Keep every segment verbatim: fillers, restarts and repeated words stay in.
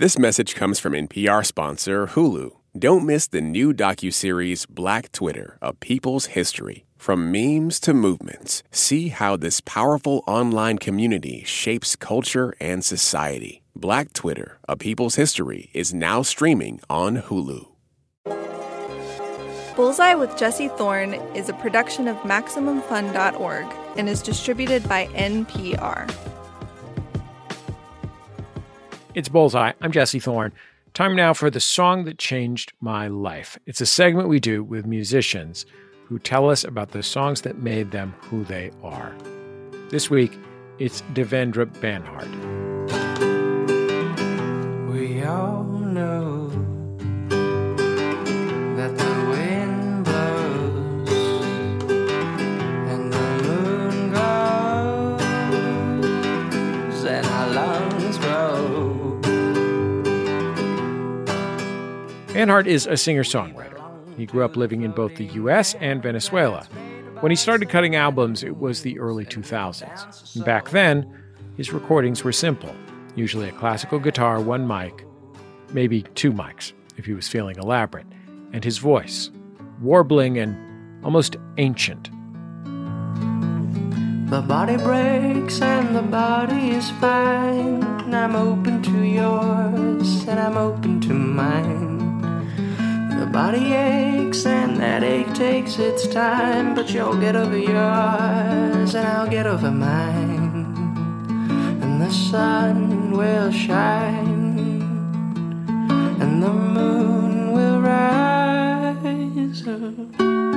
This message comes from N P R sponsor Hulu. Don't miss the new docuseries Black Twitter, A People's History. From memes to movements, see how this powerful online community shapes culture and society. Black Twitter, A People's History is now streaming on Hulu. Bullseye with Jesse Thorne is a production of Maximum Fun dot org and is distributed by N P R. It's Bullseye. I'm Jesse Thorne. Time now for the song that changed my life. It's a segment we do with musicians who tell us about the songs that made them who they are. This week, it's Devendra Banhart. We all know that the wind blows and the moon glows and our lungs grow. Banhart is a singer-songwriter. He grew up living in both the U S and Venezuela. When he started cutting albums, it was the early two thousands. And back then, his recordings were simple. Usually a classical guitar, one mic, maybe two mics, if he was feeling elaborate. And his voice, warbling and almost ancient. The body breaks and the body is fine. I'm open to yours and I'm open to mine. The body aches and that ache takes its time, but you'll get over yours and I'll get over mine. And the sun will shine and the moon will rise up.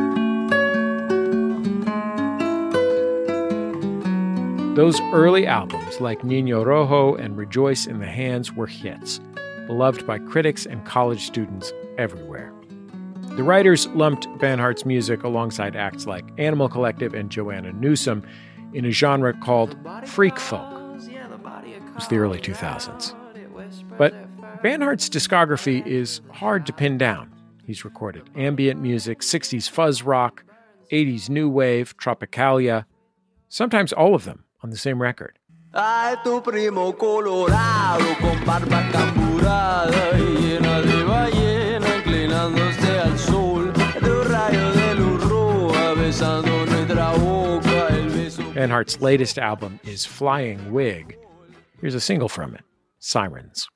Those early albums, like Niño Rojo and Rejoice in the Hands, were hits, beloved by critics and college students everywhere. The writers lumped Banhart's music alongside acts like Animal Collective and Joanna Newsom in a genre called freak folk. It was the early two thousands. But Banhart's discography is hard to pin down. He's recorded ambient music, sixties fuzz rock, eighties new wave, tropicalia, sometimes all of them on the same record. Ay, tu primo colorado con barba camburada y llena de ballena inclinándose al sol de un rayo de luz roja besando nuestra boca el beso. Banhart's latest album is Flying Wig. Here's a single from it, Sirens.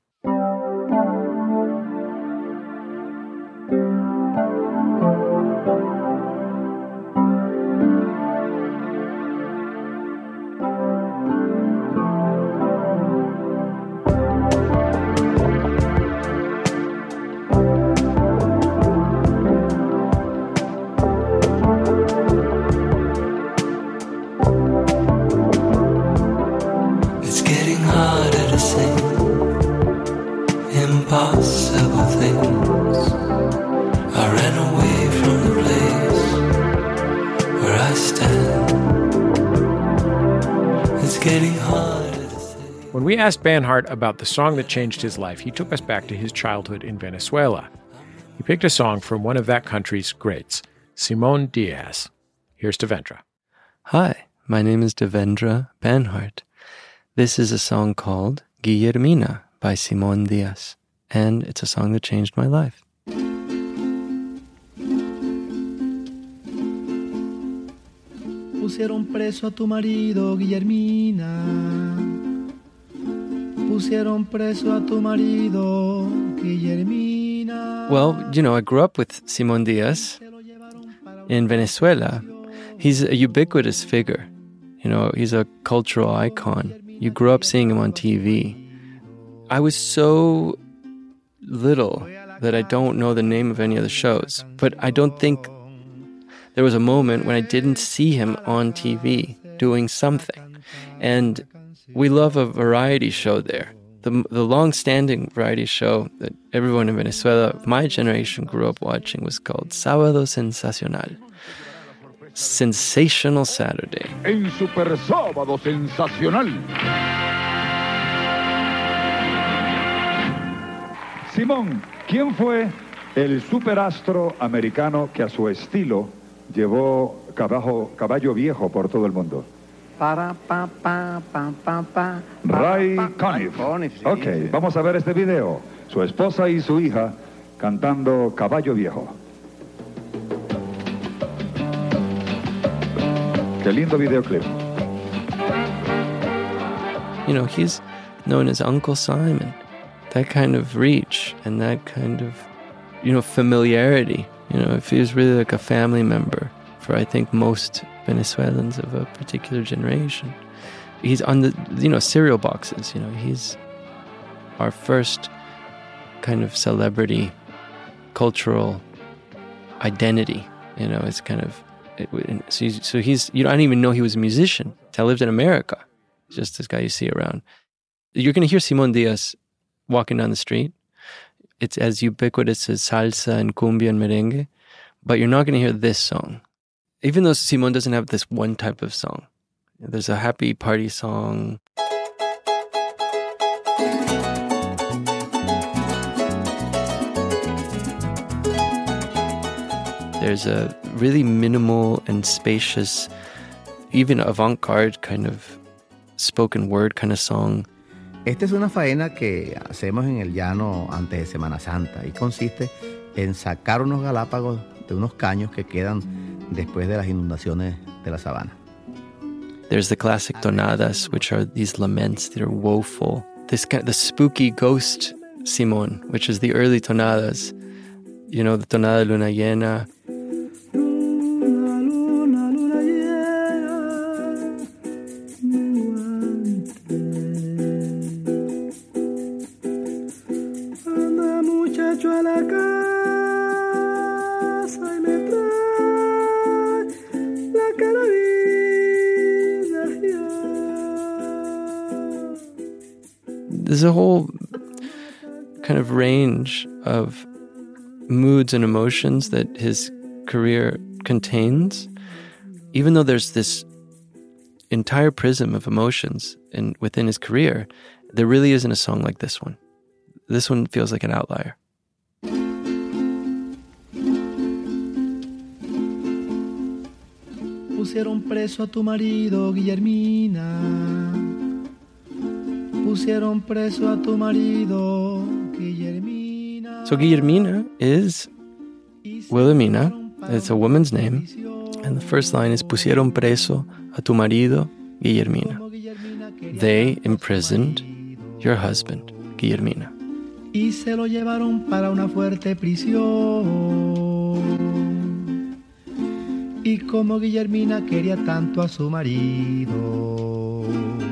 Impossible things. I ran away from the place where I stand. It's getting harder to say. When we asked Banhart about the song that changed his life, he took us back to his childhood in Venezuela. He picked a song from one of that country's greats, Simon Diaz. Here's Devendra. Hi, my name is Devendra Banhart. This is a song called Guillermina by Simon Diaz, and it's a song that changed my life. Pusieron preso a tu marido, Guillermina. Pusieron preso a tu marido, Guillermina. Well, you know, I grew up with Simon Diaz in Venezuela. He's a ubiquitous figure. You know, he's a cultural icon. You grew up seeing him on T V. I was so little that I don't know the name of any of the shows, but I don't think there was a moment when I didn't see him on T V doing something. And we love a variety show there. The, the long-standing variety show that everyone in Venezuela of my generation grew up watching was called Sábado Sensacional. Sensational Saturday. En Super Sábado Sensacional. Simón, ¿quién fue el superastro americano que a su estilo llevó caballo, caballo viejo por todo el mundo? Ray Conniff. Ok, vamos a ver este video. Su esposa y su hija cantando Caballo Viejo. Qué lindo videoclip. You know, he's known as Uncle Simon. That kind of reach and that kind of, you know, familiarity. You know, if he was really like a family member for, I think, most Venezuelans of a particular generation. He's on the, you know, cereal boxes. You know, he's our first kind of celebrity, cultural identity. You know, it's kind of, it, so, he's, so he's, you know, I didn't even know he was a musician. I lived in America. Just this guy you see around. You're going to hear Simón Díaz walking down the street. It's as ubiquitous as salsa and cumbia and merengue, but you're not going to hear this song. Even though Simón doesn't have this one type of song. There's a happy party song. There's a really minimal and spacious, even avant-garde kind of spoken word kind of song. Esta es una faena que hacemos en el llano antes de Semana Santa y consiste en sacar unos galápagos de unos caños que quedan después de las inundaciones de la sabana. There's the classic tonadas, which are these laments that are woeful. This kind, the spooky ghost Simón, which is the early tonadas. You know, the tonada de Luna Llena. There's a whole kind of range of moods and emotions that his career contains, even though there's this entire prism of emotions in, within his career, there really isn't a song like this one. This one feels like an outlier. Pusieron preso a tu marido, Guillermina. Pusieron preso a tu marido, Guillermina. So Guillermina is Wilhelmina. It's a woman's name. And the first line is Pusieron preso a tu marido, Guillermina. They imprisoned your husband, Guillermina. Y se lo llevaron para una fuerte prisión. Y como Guillermina quería tanto a su marido,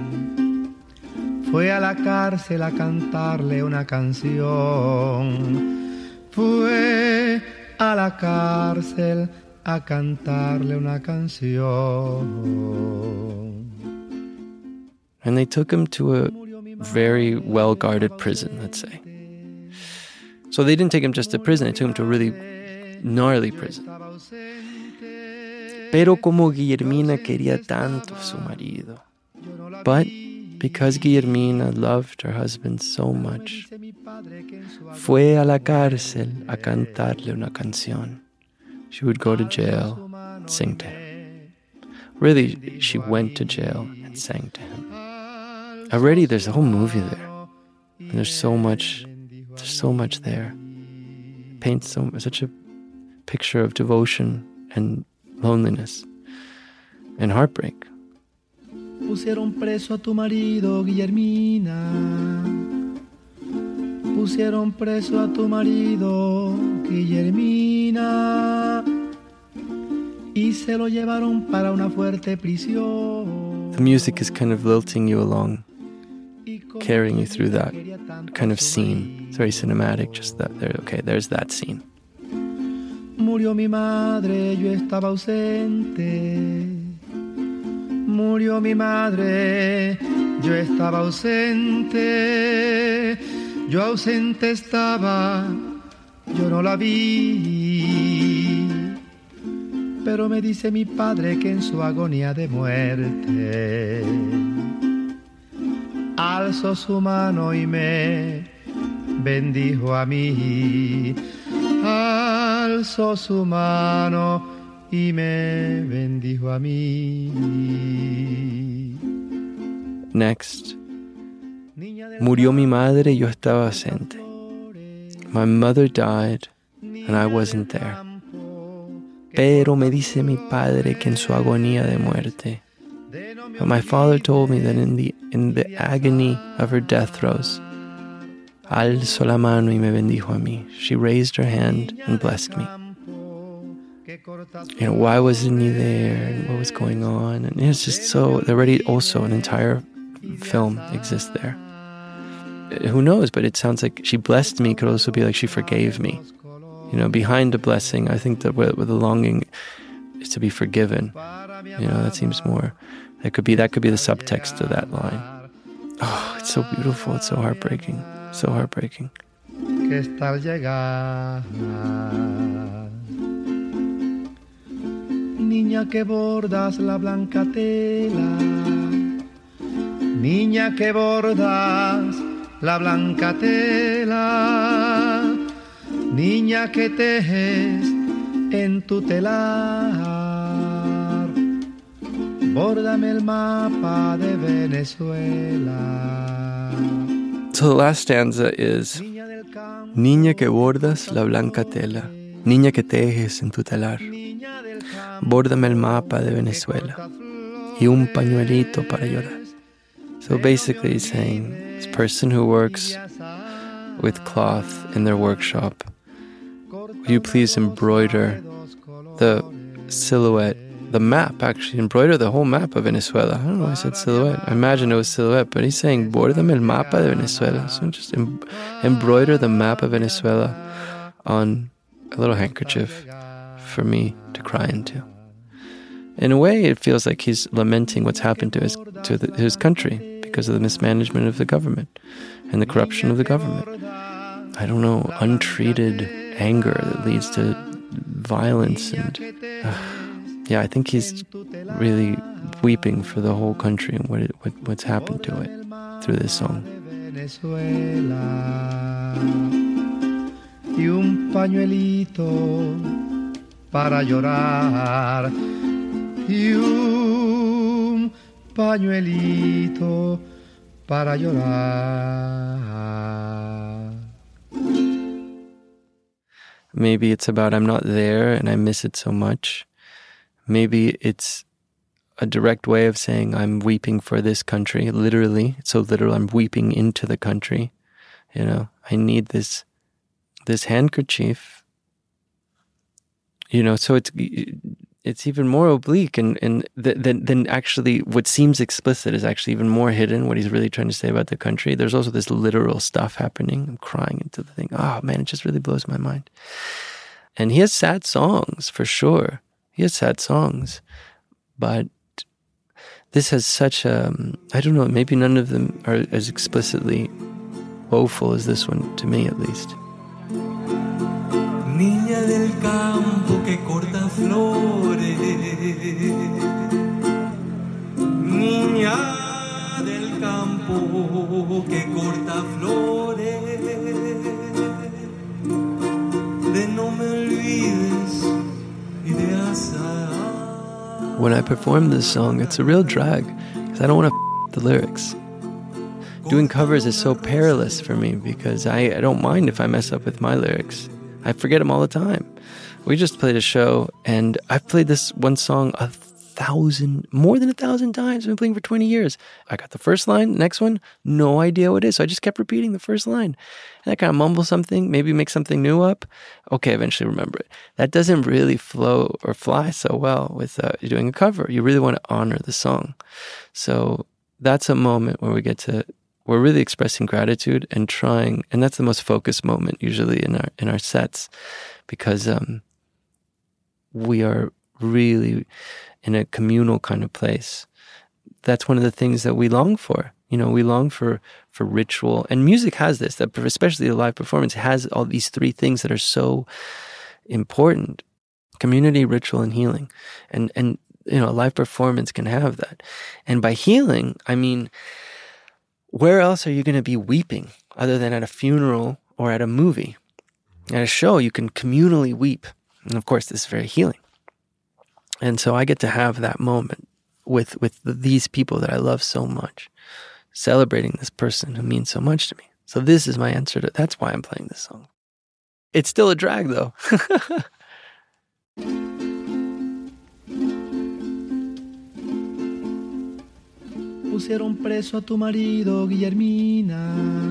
fue a la cárcel a cantarle una canción. Fue a la cárcel a cantarle una canción. And they took him to a very well-guarded prison, let's say. So they didn't take him just to prison, they took him to a really gnarly prison. Pero como Guillermina quería tanto a su marido. But because Guillermina loved her husband so much, fue a la cárcel a cantarle una canción. She would go to jail and sing to him. Really, she went to jail and sang to him. Already there's a whole movie there. And there's so much, there's so much there. Paints so, such a picture of devotion and loneliness and heartbreak. Pusieron preso a tu marido, Guillermina. Pusieron preso a tu marido, Guillermina. Y se lo llevaron para una fuerte prisión. The music is kind of lilting you along, carrying you through that kind of scene. It's very cinematic, just that there, okay, there's that scene. Murió mi madre, yo estaba ausente. Murió mi madre, yo estaba ausente. Yo ausente estaba, yo no la vi. Pero me dice mi padre que en su agonía de muerte alzó su mano y me bendijo a mí. Alzó su mano y me bendijo a mí. Next. Murió mi madre, yo estaba ausente. My mother died, and I wasn't there. Pero me dice mi padre que en su agonía de muerte. But my father told me that in the in the agony of her death throes, alzó la mano y me bendijo a mí. She raised her hand and blessed me. You know, why wasn't he there, and what was going on? And it's just so, already also an entire film exists there. Who knows, but it sounds like she blessed me could also be like she forgave me. You know, behind the blessing, I think that with the longing is to be forgiven. You know, that seems more, that could be, that could be the subtext of that line. Oh, it's so beautiful, it's so heartbreaking, so heartbreaking. Que está al llegar, niña que bordas la blanca tela, niña que bordas la blanca tela, niña que tejes en tu telar, bórdame el mapa de Venezuela. So the last stanza is niña que bordas la blanca tela, niña que tejes en tu telar, bórdame el mapa de Venezuela y un pañuelito para llorar. So basically he's saying, this person who works with cloth in their workshop, will you please embroider the silhouette, the map actually, embroider the whole map of Venezuela. I don't know why I said silhouette. I imagine it was silhouette, but he's saying, bórdame el mapa de Venezuela. So just em- embroider the map of Venezuela on a little handkerchief for me to cry into. In a way, it feels like he's lamenting what's happened to his to the, his country because of the mismanagement of the government and the corruption of the government. I don't know, untreated anger that leads to violence. And uh, yeah, I think he's really weeping for the whole country and what, it, what what's happened to it through this song. Y un pañuelito para llorar, y un pañuelito para llorar. Maybe it's about I'm not there and I miss it so much. Maybe it's a direct way of saying I'm weeping for this country, literally. It's so literal, I'm weeping into the country. You know, I need this this handkerchief. You know, so it's it's even more oblique, and and then then actually what seems explicit is actually even more hidden. What he's really trying to say about the country. There's also this literal stuff happening. I'm crying into the thing. Oh man, it just really blows my mind. And he has sad songs for sure. He has sad songs, but this has such a, I don't know, maybe none of them are as explicitly woeful as this one, to me at least. Niña del campo que corta flores, niña del campo que corta flores, de no me olvides y de azar. When I perform this song, it's a real drag, because I don't want to f- the lyrics. Doing covers is so perilous for me, because I, I don't mind if I mess up with my lyrics. I forget them all the time. We just played a show, and I've played this one song a thousand, more than a thousand times. I've been playing for twenty years. I got the first line, next one, no idea what it is. So I just kept repeating the first line. And I kind of mumble something, maybe make something new up. Okay, eventually remember it. That doesn't really flow or fly so well with uh, doing a cover. You really want to honor the song. So that's a moment where we get to, we're really expressing gratitude and trying, and that's the most focused moment usually in our in our sets, because um, we are really in a communal kind of place. That's one of the things that we long for. You know, we long for for ritual, and music has this. That especially the live performance has all these three things that are so important: community, ritual, and healing. And and you know, a live performance can have that. And by healing, I mean, where else are you going to be weeping other than at a funeral or at a movie? At a show, you can communally weep. And of course, this is very healing. And so I get to have that moment with with these people that I love so much, celebrating this person who means so much to me. So this is my answer to, that's why I'm playing this song. It's still a drag though. Pusieron preso a tu marido, Guillermina.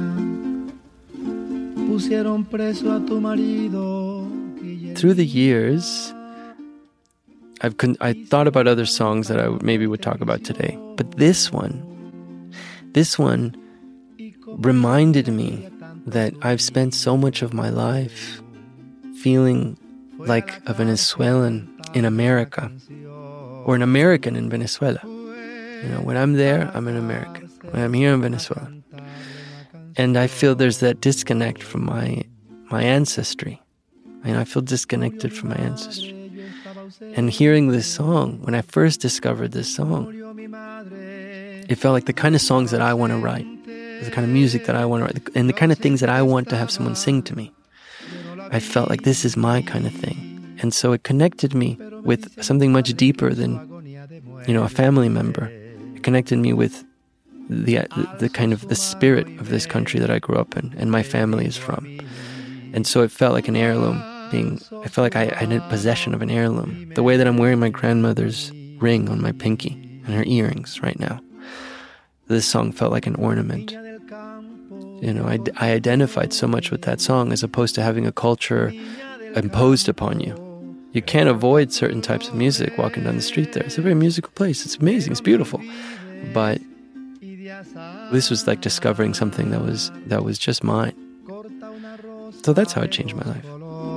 Pusieron preso a tu marido, Guillermina. Through the years, I've con- I thought about other songs that I w- maybe would talk about today. But this one, this one reminded me that I've spent so much of my life feeling like a Venezuelan in America, or an American in Venezuela. You know, when I'm there, I'm an American. When I'm here in Venezuela. And I feel there's that disconnect from my my ancestry. And I feel disconnected from my ancestry. And hearing this song, when I first discovered this song, it felt like the kind of songs that I want to write, the kind of music that I want to write, and the kind of things that I want to have someone sing to me. I felt like this is my kind of thing. And so it connected me with something much deeper than, you know, a family member. It connected me with the, the kind of the spirit of this country that I grew up in and my family is from. And so it felt like an heirloom being, I felt like I, I had possession of an heirloom. The way that I'm wearing my grandmother's ring on my pinky and her earrings right now. This song felt like an ornament. You know, I, I identified so much with that song as opposed to having a culture imposed upon you. You can't avoid certain types of music walking down the street there. It's a very musical place. It's amazing. It's beautiful. But this was like discovering something that was that was just mine. So that's how it changed my life.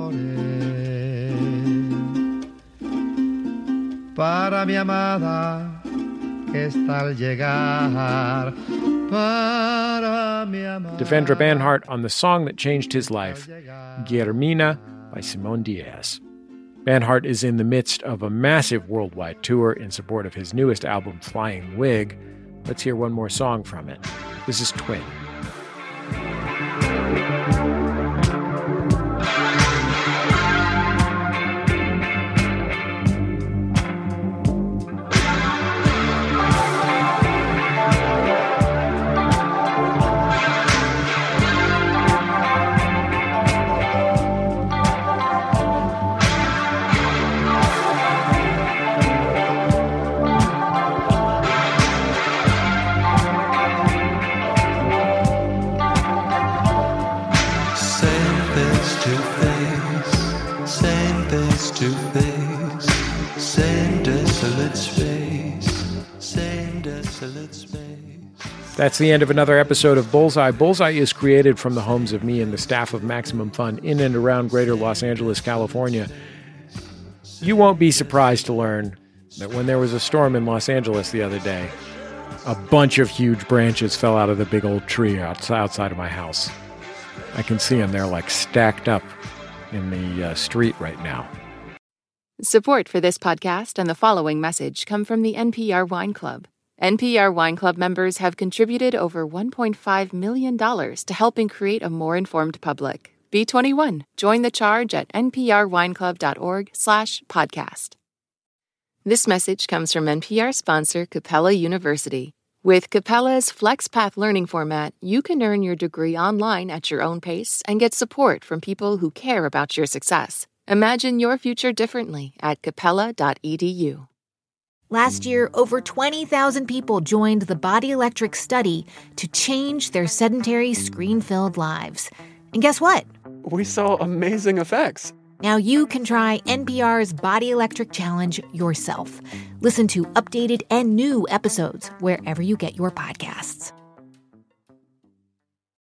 Para mi amada que está al llegar. Para mi amada. Devendra Banhart on the song that changed his life, Guillermina by Simón Díaz. Banhart is in the midst of a massive worldwide tour in support of his newest album, Flying Wig. Let's hear one more song from it. This is Twin. That's the end of another episode of Bullseye. Bullseye is created from the homes of me and the staff of Maximum Fun in and around greater Los Angeles, California. You won't be surprised to learn that when there was a storm in Los Angeles the other day, a bunch of huge branches fell out of the big old tree outside of my house. I can see them. They're like stacked up in the uh, street right now. Support for this podcast and the following message come from the N P R Wine Club. N P R Wine Club members have contributed over one point five million dollars to helping create a more informed public. Be twenty-one. Join the charge at nprwineclub.org slash podcast. This message comes from N P R sponsor Capella University. With Capella's FlexPath learning format, you can earn your degree online at your own pace and get support from people who care about your success. Imagine your future differently at capella dot e d u. Last year, over twenty thousand people joined the Body Electric study to change their sedentary, screen-filled lives. And guess what? We saw amazing effects. Now you can try N P R's Body Electric Challenge yourself. Listen to updated and new episodes wherever you get your podcasts.